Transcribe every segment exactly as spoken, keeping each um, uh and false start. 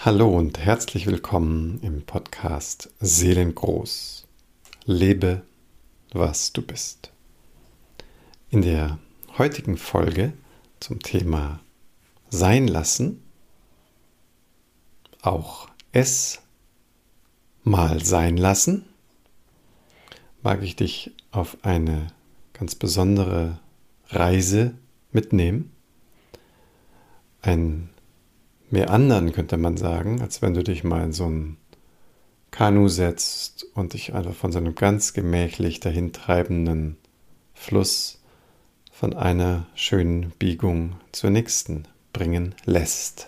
Hallo und herzlich willkommen im Podcast Seelengroß. Lebe, was du bist. In der heutigen Folge zum Thema Sein lassen, auch es mal sein lassen, mag ich dich auf eine ganz besondere Reise mitnehmen. Ein Meandern könnte man sagen, als wenn du dich mal in so ein Kanu setzt und dich einfach von so einem ganz gemächlich dahintreibenden Fluss von einer schönen Biegung zur nächsten bringen lässt.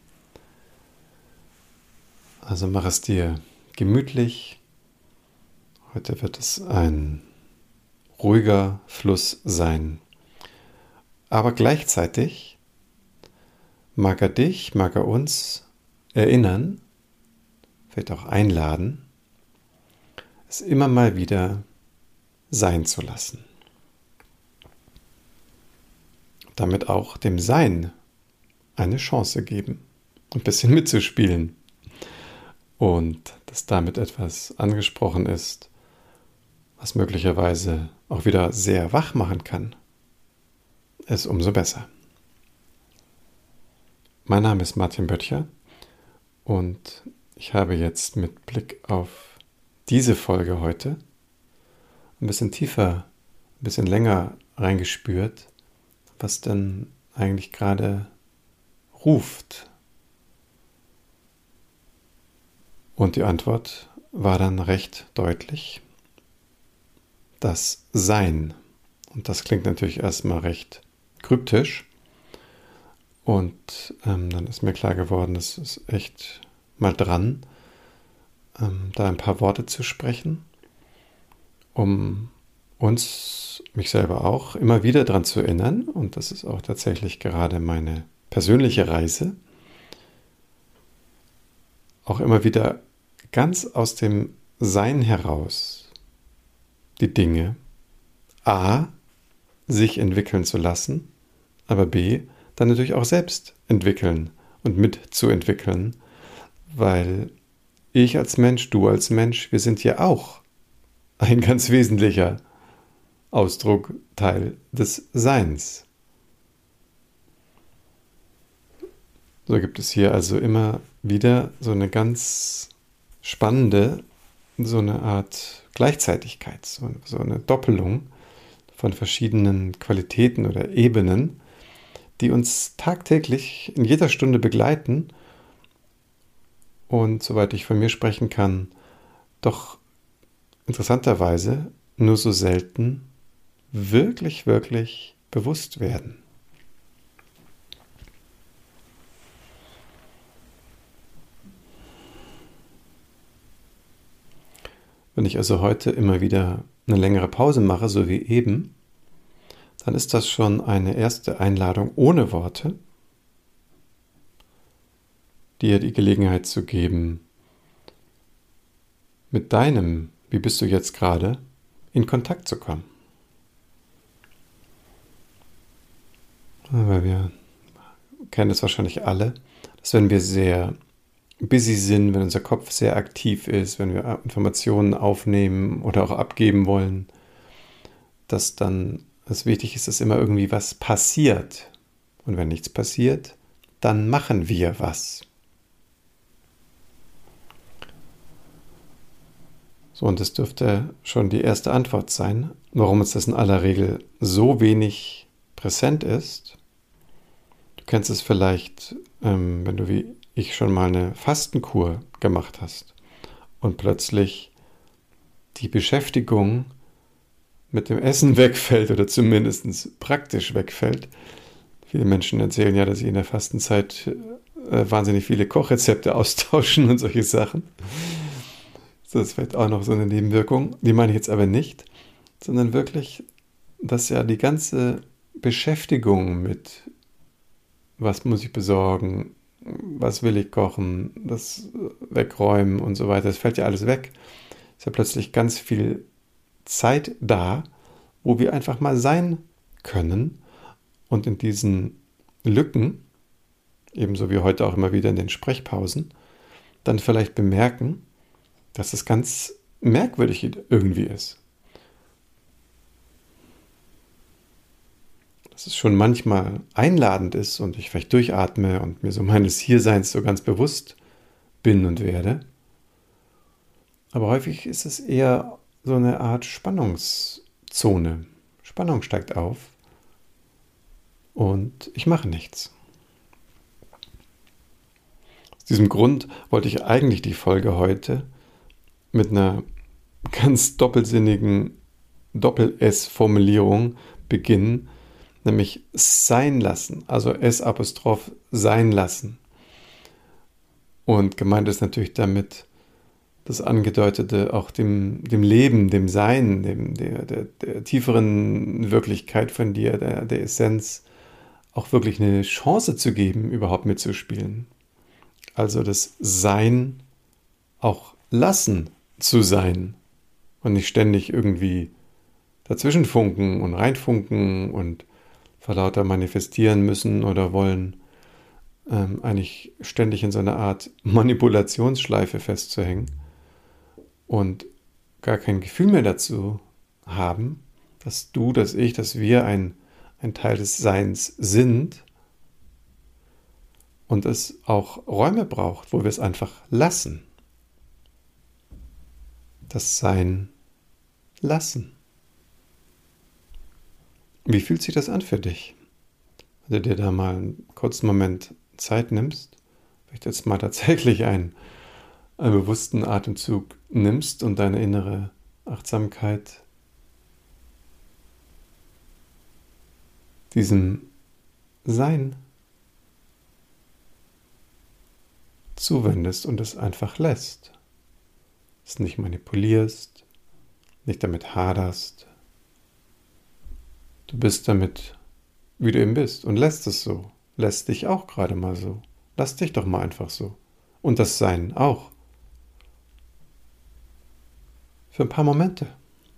Also mach es dir gemütlich. Heute wird es ein ruhiger Fluss sein. Aber gleichzeitig mag er dich, mag er uns erinnern, vielleicht auch einladen, es immer mal wieder sein zu lassen. Damit auch dem Sein eine Chance geben, ein bisschen mitzuspielen. Und dass damit etwas angesprochen ist, was möglicherweise auch wieder sehr wach machen kann, ist umso besser. Mein Name ist Martin Böttcher und ich habe jetzt mit Blick auf diese Folge heute ein bisschen tiefer, ein bisschen länger reingespürt, was denn eigentlich gerade ruft. Und die Antwort war dann recht deutlich: das Sein. Und das klingt natürlich erstmal recht kryptisch. Und ähm, dann ist mir klar geworden, es ist echt mal dran, ähm, da ein paar Worte zu sprechen, um uns, mich selber auch, immer wieder daran zu erinnern. Und das ist auch tatsächlich gerade meine persönliche Reise, auch immer wieder ganz aus dem Sein heraus die Dinge A, sich entwickeln zu lassen, aber B, dann natürlich auch selbst entwickeln und mitzuentwickeln, weil ich als Mensch, du als Mensch, wir sind ja auch ein ganz wesentlicher Ausdruck, Teil des Seins. So gibt es hier also immer wieder so eine ganz spannende, so eine Art Gleichzeitigkeit, so, so eine Doppelung von verschiedenen Qualitäten oder Ebenen, die uns tagtäglich in jeder Stunde begleiten und, soweit ich von mir sprechen kann, doch interessanterweise nur so selten wirklich, wirklich bewusst werden. Wenn ich also heute immer wieder eine längere Pause mache, so wie eben, dann ist das schon eine erste Einladung ohne Worte, dir die Gelegenheit zu geben, mit deinem, wie bist du jetzt gerade, in Kontakt zu kommen. Weil wir kennen es wahrscheinlich alle, dass wenn wir sehr busy sind, wenn unser Kopf sehr aktiv ist, wenn wir Informationen aufnehmen oder auch abgeben wollen, dass dann es wichtig ist, dass immer irgendwie was passiert. Und wenn nichts passiert, dann machen wir was. So, und das dürfte schon die erste Antwort sein, warum uns das in aller Regel so wenig präsent ist. Du kennst es vielleicht, ähm, wenn du wie ich schon mal eine Fastenkur gemacht hast und plötzlich die Beschäftigung mit dem Essen wegfällt oder zumindest praktisch wegfällt. Viele Menschen erzählen ja, dass sie in der Fastenzeit äh, wahnsinnig viele Kochrezepte austauschen und solche Sachen. Das ist vielleicht auch noch so eine Nebenwirkung. Die meine ich jetzt aber nicht, sondern wirklich, dass ja die ganze Beschäftigung mit was muss ich besorgen, was will ich kochen, das wegräumen und so weiter, das fällt ja alles weg. Es ist ja plötzlich ganz viel Zeit da, wo wir einfach mal sein können und in diesen Lücken ebenso wie heute auch immer wieder in den Sprechpausen, dann vielleicht bemerken, dass es ganz merkwürdig irgendwie ist. Dass es schon manchmal einladend ist und ich vielleicht durchatme und mir so meines Hierseins so ganz bewusst bin und werde. Aber häufig ist es eher so eine Art Spannungszone. Spannung steigt auf und ich mache nichts. Aus diesem Grund wollte ich eigentlich die Folge heute mit einer ganz doppelsinnigen Doppel-S-Formulierung beginnen, nämlich sein lassen, also S-Apostroph sein lassen. Und gemeint ist natürlich damit das Angedeutete auch dem, dem Leben, dem Sein, dem, der, der, der tieferen Wirklichkeit von dir, der, der Essenz, auch wirklich eine Chance zu geben, überhaupt mitzuspielen. Also das Sein auch lassen zu sein und nicht ständig irgendwie dazwischen funken und reinfunken und vor lauter manifestieren müssen oder wollen, ähm, eigentlich ständig in so einer Art Manipulationsschleife festzuhängen und gar kein Gefühl mehr dazu haben, dass du, dass ich, dass wir ein, ein Teil des Seins sind und es auch Räume braucht, wo wir es einfach lassen. Das Sein lassen. Wie fühlt sich das an für dich? Wenn du dir da mal einen kurzen Moment Zeit nimmst, vielleicht jetzt mal tatsächlich einen, einen bewussten Atemzug nimmst und deine innere Achtsamkeit diesem Sein zuwendest und es einfach lässt. Es nicht manipulierst, nicht damit haderst. Du bist damit, wie du eben bist und lässt es so. Lässt dich auch gerade mal so. Lass dich doch mal einfach so. Und das Sein auch. Für ein paar Momente.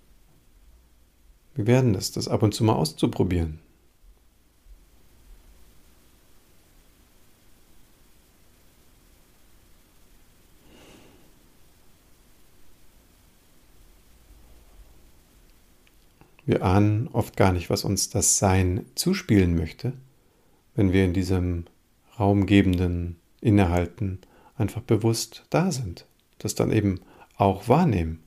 Wir werden es, das ab und zu mal auszuprobieren. Wir ahnen oft gar nicht, was uns das Sein zuspielen möchte, wenn wir in diesem raumgebenden Innehalten einfach bewusst da sind, das dann eben auch wahrnehmen.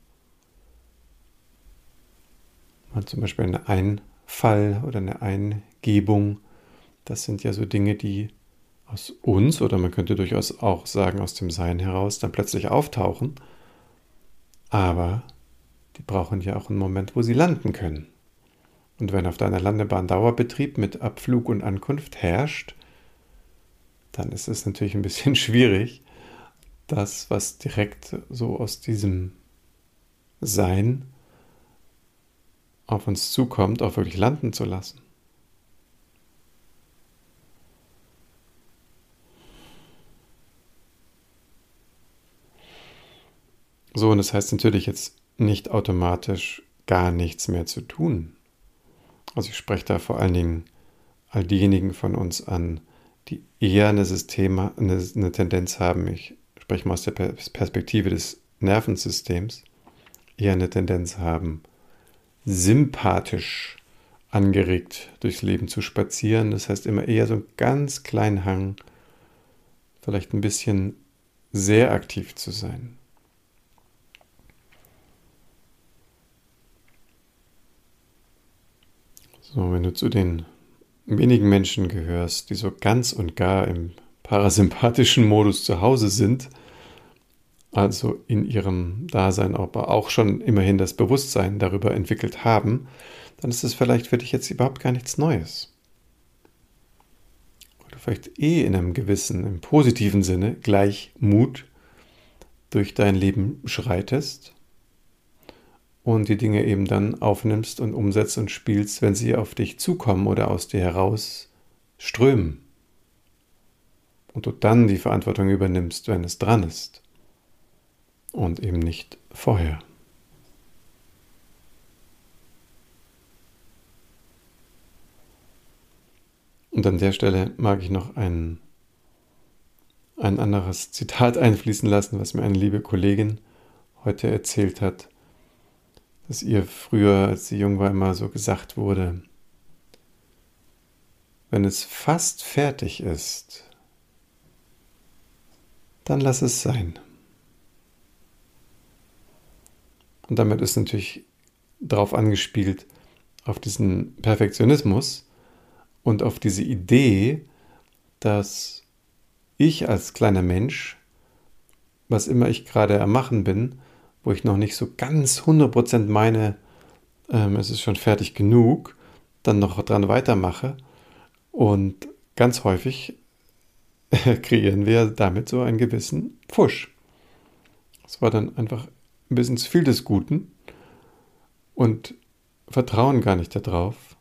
Mal zum Beispiel eine Einfall oder eine Eingebung, das sind ja so Dinge, die aus uns oder man könnte durchaus auch sagen aus dem Sein heraus dann plötzlich auftauchen, aber die brauchen ja auch einen Moment, wo sie landen können. Und wenn auf deiner Landebahn Dauerbetrieb mit Abflug und Ankunft herrscht, dann ist es natürlich ein bisschen schwierig, das, was direkt so aus diesem Sein auf uns zukommt, auch wirklich landen zu lassen. So, und das heißt natürlich jetzt nicht automatisch gar nichts mehr zu tun. Also ich spreche da vor allen Dingen all diejenigen von uns an, die eher eine, System, eine, eine Tendenz haben, ich spreche mal aus der Perspektive des Nervensystems, eher eine Tendenz haben, sympathisch angeregt durchs Leben zu spazieren. Das heißt immer eher so einen ganz kleinen Hang, vielleicht ein bisschen sehr aktiv zu sein. So, wenn du zu den wenigen Menschen gehörst, die so ganz und gar im parasympathischen Modus zu Hause sind, also in ihrem Dasein aber auch schon immerhin das Bewusstsein darüber entwickelt haben, dann ist es vielleicht für dich jetzt überhaupt gar nichts Neues. Weil du vielleicht eh in einem gewissen, im positiven Sinne, Gleichmut durch dein Leben schreitest und die Dinge eben dann aufnimmst und umsetzt und spielst, wenn sie auf dich zukommen oder aus dir heraus strömen. Und du dann die Verantwortung übernimmst, wenn es dran ist. Und eben nicht vorher. Und an der Stelle mag ich noch einen ein anderes Zitat einfließen lassen, was mir eine liebe Kollegin heute erzählt hat, dass ihr früher, als sie jung war, immer so gesagt wurde: Wenn es fast fertig ist, dann lass es sein. Und damit ist natürlich darauf angespielt, auf diesen Perfektionismus und auf diese Idee, dass ich als kleiner Mensch, was immer ich gerade am Machen bin, wo ich noch nicht so ganz hundert Prozent meine, ähm, es ist schon fertig genug, dann noch dran weitermache. Und ganz häufig kreieren wir damit so einen gewissen Pfusch. Es war dann einfach ein bisschen zu viel des Guten und vertrauen gar nicht darauf,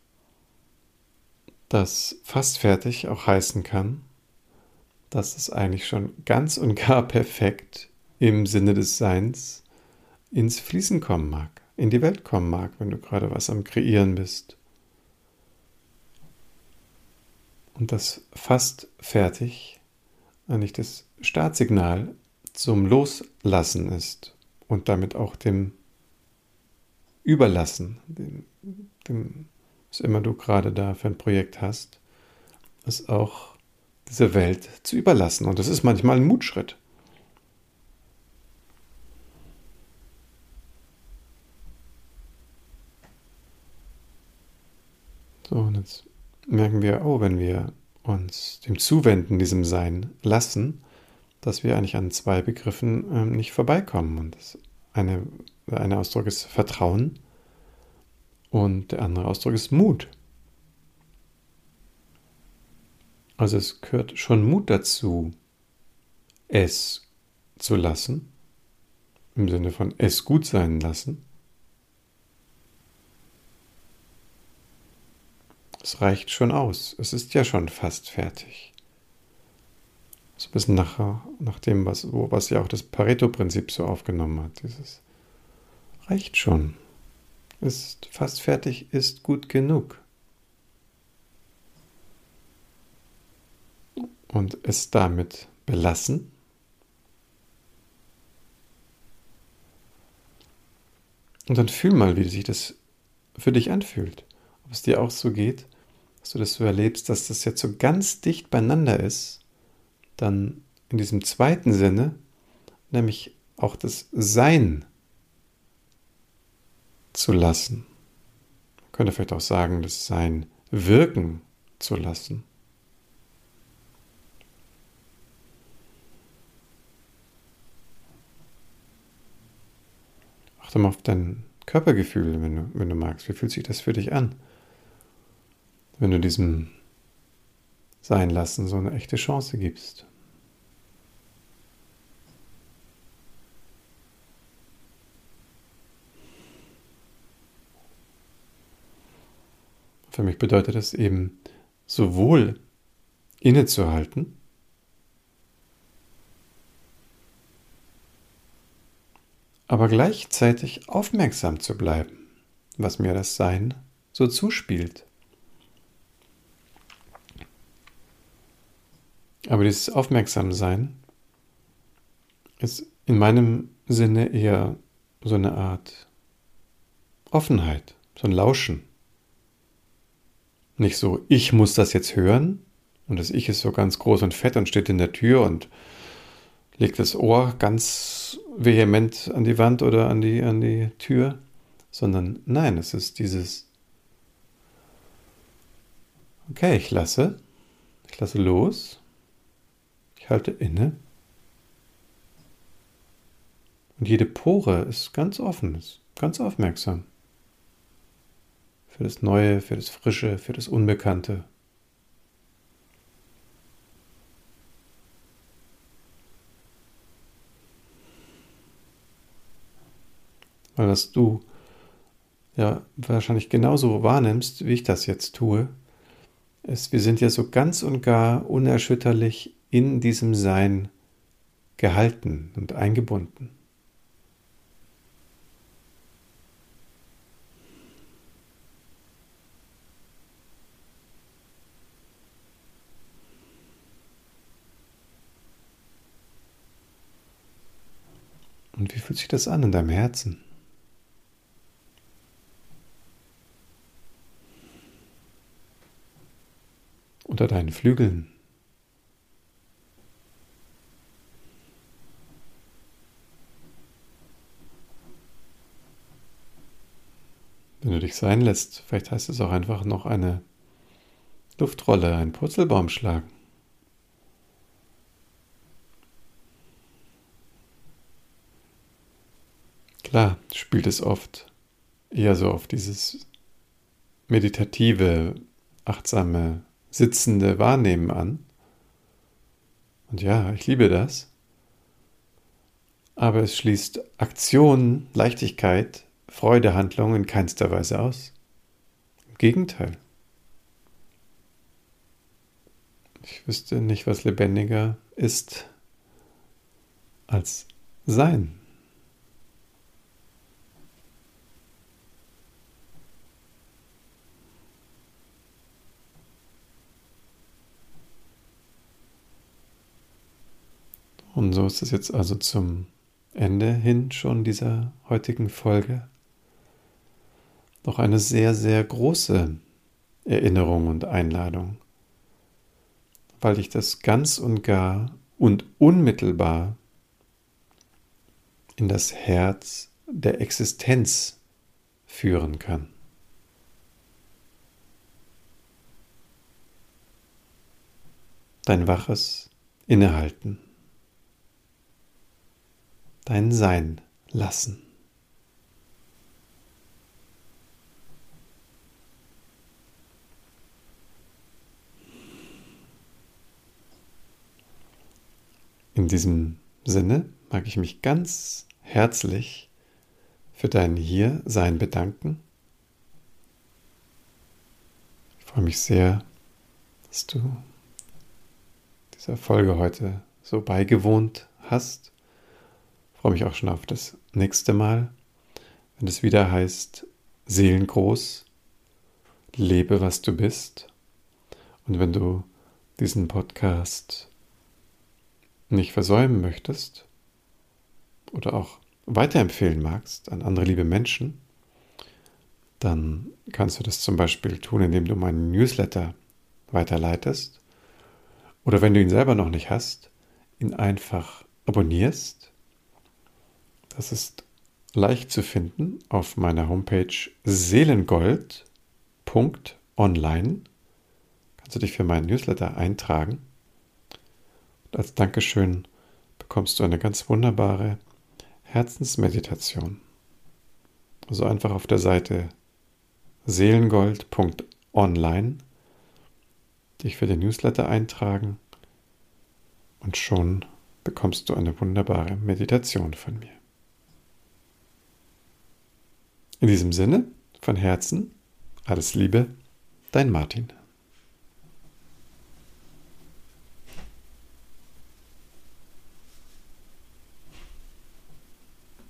dass fast fertig auch heißen kann, dass es eigentlich schon ganz und gar perfekt im Sinne des Seins ins Fließen kommen mag, in die Welt kommen mag, wenn du gerade was am Kreieren bist. Und das fast fertig eigentlich das Startsignal zum Loslassen ist und damit auch dem Überlassen, dem, dem, was immer du gerade da für ein Projekt hast, ist auch diese Welt zu überlassen. Und das ist manchmal ein Mutschritt. So, und jetzt merken wir, oh, wenn wir uns dem Zuwenden, diesem Sein lassen, dass wir eigentlich an zwei Begriffen ähm, nicht vorbeikommen. Und das eine, der eine Ausdruck ist Vertrauen und der andere Ausdruck ist Mut. Also es gehört schon Mut dazu, es zu lassen, im Sinne von es gut sein lassen. Es reicht schon aus. Es ist ja schon fast fertig. So ein bisschen nach, nach dem, was, was ja auch das Pareto-Prinzip so aufgenommen hat. Dieses reicht schon. Ist fast fertig, ist gut genug. Und es damit belassen. Und dann fühl mal, wie sich das für dich anfühlt. Ob es dir auch so geht, dass du das so erlebst, dass das jetzt so ganz dicht beieinander ist, dann in diesem zweiten Sinne, nämlich auch das Sein zu lassen. Man könnte vielleicht auch sagen, das Sein wirken zu lassen. Achte mal auf dein Körpergefühl, wenn du, wenn du magst. Wie fühlt sich das für dich an, wenn du diesem Seinlassen so eine echte Chance gibst? Für mich bedeutet das eben, sowohl innezuhalten, aber gleichzeitig aufmerksam zu bleiben, was mir das Sein so zuspielt. Aber dieses Aufmerksamsein ist in meinem Sinne eher so eine Art Offenheit, so ein Lauschen. Nicht so, ich muss das jetzt hören und das Ich ist so ganz groß und fett und steht in der Tür und legt das Ohr ganz vehement an die Wand oder an die, an die Tür, sondern nein, es ist dieses, okay, ich lasse, ich lasse los, ich halte inne und jede Pore ist ganz offen, ist ganz aufmerksam für das Neue, für das Frische, für das Unbekannte. Weil was du ja wahrscheinlich genauso wahrnimmst, wie ich das jetzt tue, ist, wir sind ja so ganz und gar unerschütterlich in diesem Sein gehalten und eingebunden. Und wie fühlt sich das an in deinem Herzen? Unter deinen Flügeln? Wenn du dich sein lässt, vielleicht heißt es auch einfach noch eine Luftrolle, ein Purzelbaum schlagen. Klar, spielt es oft eher so auf dieses meditative, achtsame, sitzende Wahrnehmen an. Und ja, ich liebe das. Aber es schließt Aktion, Leichtigkeit, Freude, Handlung in keinster Weise aus. Im Gegenteil. Ich wüsste nicht, was lebendiger ist als Sein. Und so ist es jetzt also zum Ende hin schon dieser heutigen Folge noch eine sehr, sehr große Erinnerung und Einladung, weil ich das ganz und gar und unmittelbar in das Herz der Existenz führen kann. Dein waches Innehalten. Dein Sein lassen. In diesem Sinne mag ich mich ganz herzlich für dein Hiersein bedanken. Ich freue mich sehr, dass du dieser Folge heute so beigewohnt hast. Ich freue mich auch schon auf das nächste Mal, wenn es wieder heißt, Seelengroß, lebe, was du bist. Und wenn du diesen Podcast nicht versäumen möchtest oder auch weiterempfehlen magst an andere liebe Menschen, dann kannst du das zum Beispiel tun, indem du meinen Newsletter weiterleitest oder wenn du ihn selber noch nicht hast, ihn einfach abonnierst. Das ist leicht zu finden auf meiner Homepage seelengold punkt online. Kannst du dich für meinen Newsletter eintragen. Und als Dankeschön bekommst du eine ganz wunderbare Herzensmeditation. Also einfach auf der Seite seelengold punkt online dich für den Newsletter eintragen und schon bekommst du eine wunderbare Meditation von mir. In diesem Sinne, von Herzen, alles Liebe, dein Martin.